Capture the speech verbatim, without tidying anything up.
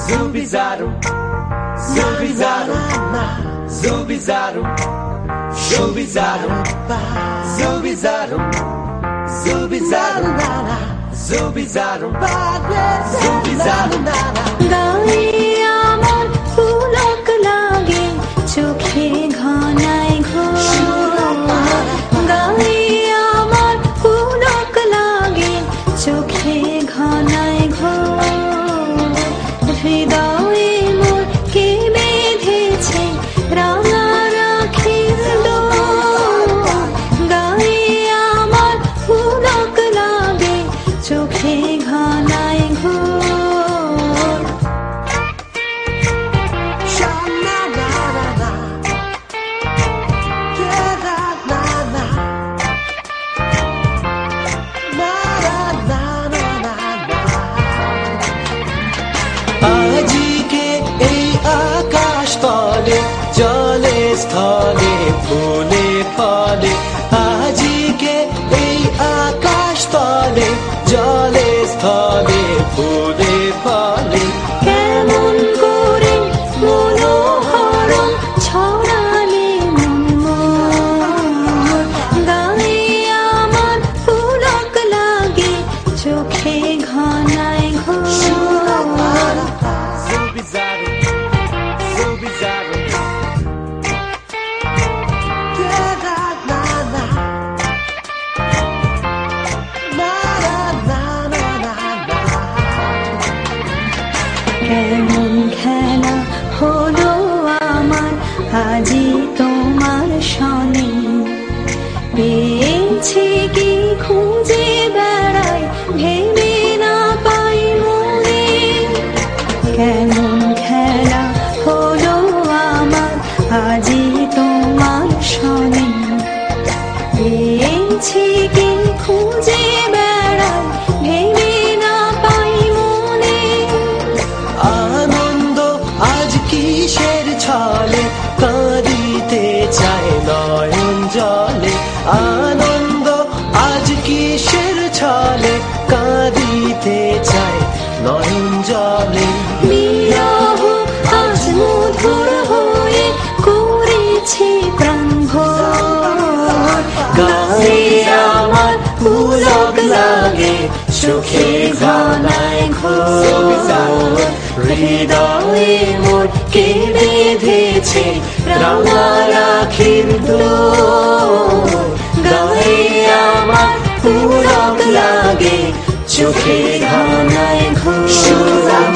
Zubizaru, Zubizaru, Zubizaru, Zubizaru, Zubizaru, Zubizaru, Zubizaru, Zubizaru. গায়ে আমার পুলক লাগে চোখে ঘনায় ঘোর গায়ে আমার পুলক লাগে চোখে ঘনায় ঘোর হৃদয়ে মোর কে বেঁধেছে রাঙা রাখির ডোর গায়ে আমার পুলক লাগে চোখে ঘনায় ঘোর জলে স্থলে ফুলে ফলে আজিকে এই আকাশ তলে জলে স্থলে ফুলে ফলে কেমন করে মনোহরণ ছড়ালে মনমোর গায়ে আমার পুলক লাগে চোখে ঘনায় ঘোর Zubizaru, Zubizaru. কেমন খেলা হলো আমার আজি তোমার সনে পেয়েছি কি খুঁজে বেড়াই ভেবে না পাই মনে কেমন খেলা হলো আমার আজি তোমার সনে পেয়েছি কি খুঁজে বেড়াই ভেবে না পাই মনে আনন্দ আজ কিসের ছলে কাঁদিতে চায় নয়ন জলে আনন্দ আজ কিসের ছলে কাঁদিতে চায় নয়ন জলে বিরহ আজ মধুর হয়ে করেছে প্রাণ ভোর গায়ে আমার পুলক লাগে চোখে ঘনায় ঘোর হৃদয়ে মোর কে বেঁধেছে রাঙা রাখির ডোর গায়ে আমার পুলক লাগে চোখে ঘনায় ঘোর